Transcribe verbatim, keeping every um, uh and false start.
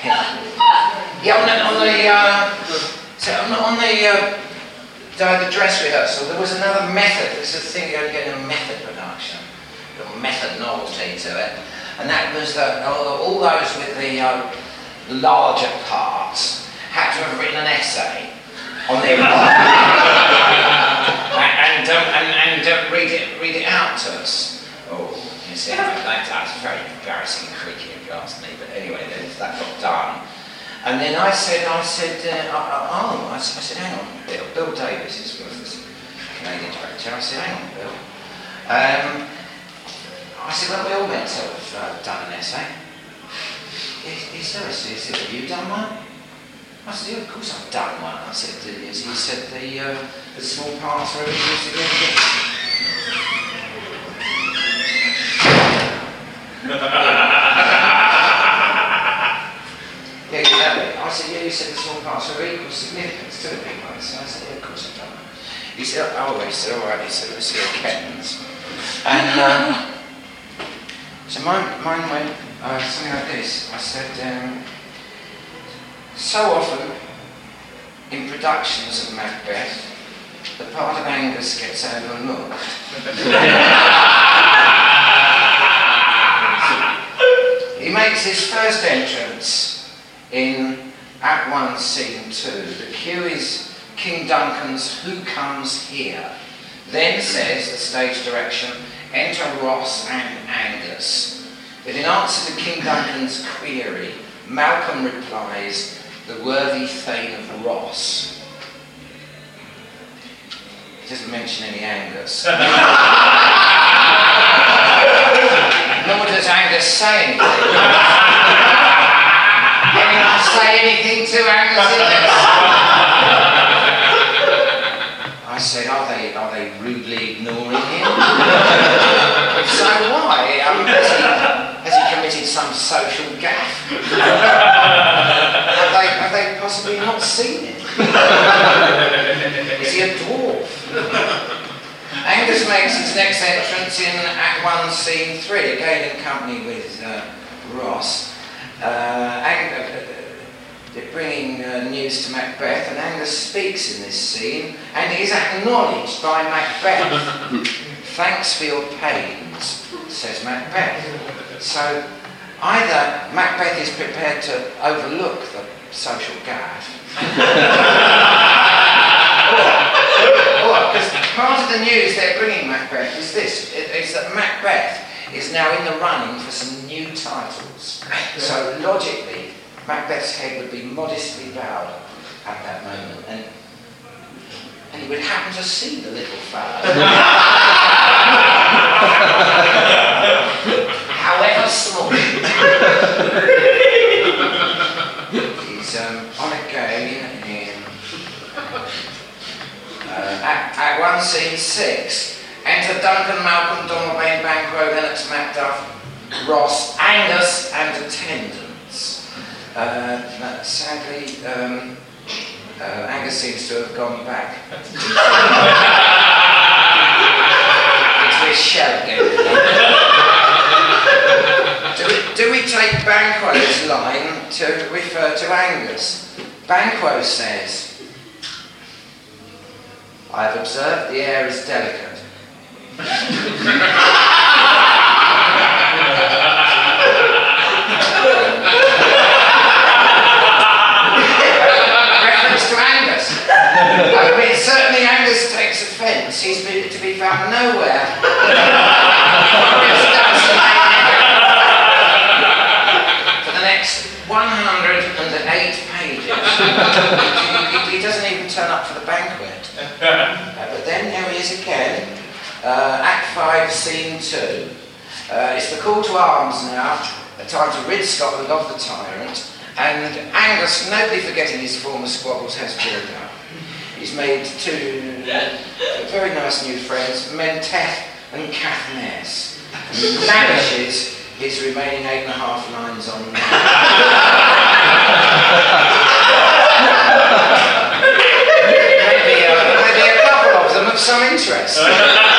Yeah, on the, on the, uh, so on the, on the, uh, the, the dress rehearsal, there was another method. There's a thing you're getting a method production, a little method novelty to it, and that was that all, all those with the uh, larger parts had to have written an essay on their part and, um, and, and uh, read it read it out to us. Oh, you see, that, that's very embarrassing and creaky if you ask me. But anyway, then that got done. And then I said, I said, uh, oh, I said, I said, hang on, Bill. Bill Davis is was the Canadian director. I said, hang on, Bill. Um, I said, well, we all meant to have uh, done an essay. He, he said, he said, have you done one? I said, yeah, of course I've done one. I said, he said, the, uh, the small parts are used to get it. Yeah, exactly. I said, yeah, you said the small parts are equal significance to the big ones. So I said, yeah, of course I've done that. He said, oh, he said, all right, he said, let's see your Kettons. And um, so mine, mine went uh, something like this. I said, um, so often in productions of Macbeth, the part of Angus gets overlooked. He makes his first entrance in Act One, Scene Two. The cue is King Duncan's "Who Comes Here?" Then says the stage direction, enter Ross and Angus. But in answer to King Duncan's query, Malcolm replies, the worthy Thane of Ross. He doesn't mention any Angus. Nor does Angus say anything. Anyone say anything to Angus in this? I said, are they, are they rudely ignoring him? If so, why? Um, has, he, has he committed some social gaffe? have, they, have they possibly not seen him? Is he a dwarf? Angus makes his next entrance in Act One, Scene Three, again in company with uh, Ross. Uh, Ang uh, they're bringing uh, news to Macbeth, and Angus speaks in this scene, and is acknowledged by Macbeth. Thanks for your pains, says Macbeth. So either Macbeth is prepared to overlook the social gaffe, or, because part of the news they're bringing Macbeth is this, it, is that Macbeth is now in the running for some new titles. So logically, Macbeth's head would be modestly bowed at that moment, and, and he would happen to see the little fellow. However small. He's um, on again in uh, Act, Act One, Scene Six. Enter Duncan, Malcolm, Donalbain, Banquo, Lennox, Macduff, Ross, Angus, and attendants. Uh, but sadly, um, uh, Angus seems to have gone back into his shell again. do, we, do we take Banquo's line to refer to Angus? Banquo says, I have observed the air is delicate. Reference to Angus. I mean, certainly Angus takes offence. He's been to be found nowhere. For the next one hundred eight pages. he, he doesn't even turn up for the banquet. Uh, but then here he is again. Uh, Act five, Scene two. Uh, it's the call to arms now, a time to rid Scotland of the tyrant, and Angus, nobody forgetting his former squabbles, has built up. He's made two uh, very nice new friends, Menteth and Caithness, and lavishes his remaining eight and a half lines on maybe, uh, maybe a couple of them of some interest.